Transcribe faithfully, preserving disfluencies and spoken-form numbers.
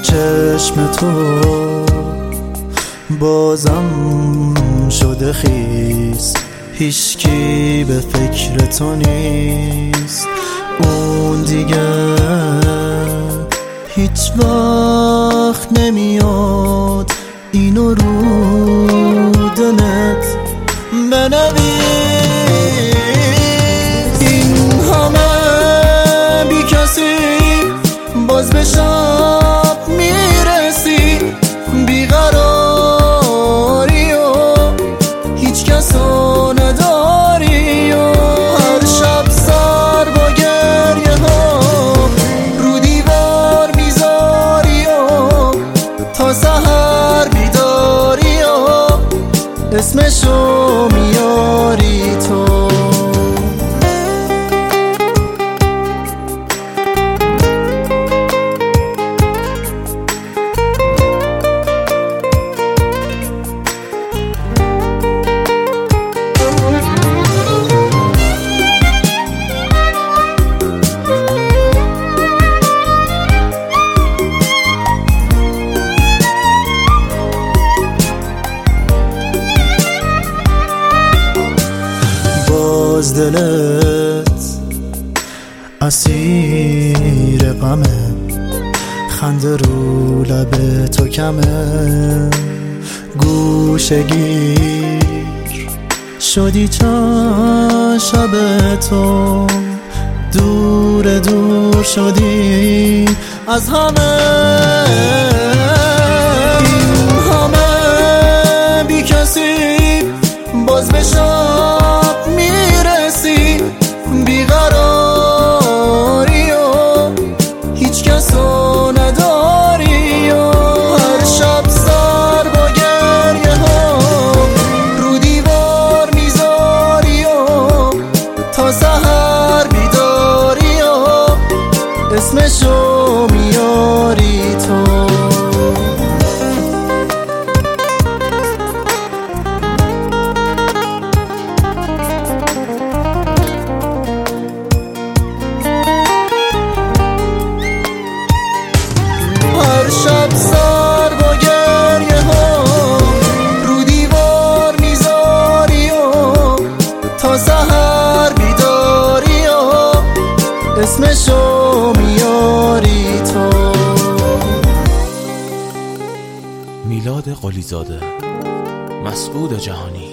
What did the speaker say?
چشم تو بازم شده خیس، هیچکی به فکر تو نیست. اون دیگه هیچ وقت نمیاد اینو رو دلت بنویس. این همه بی کسی باز به شب میرسی، بیقراری و هیچ کس رو نداری و هر شب سر با گریه ها رو دیوار میذاری و تا سحر بیداری و اسمشو میاری تو. باز دلت اسیر غمه، خنده رو لب تو کمه، گوشه گیر شدی چند شب تو، دور دور شدی از همه. این همه بی کسی باز به شب میرسی، بیقراری و هیچ کس رو نداری و هر شب سر با گریه ها رو دیوار میذاری و تا سحر بیداری و اسمشو میاری تو. هر شب سر با گریه ها رو دیوار میذاری و تا سحر بیداری و اسمشو میاری تو. میلاد قلیزاده، مسعود جهانی.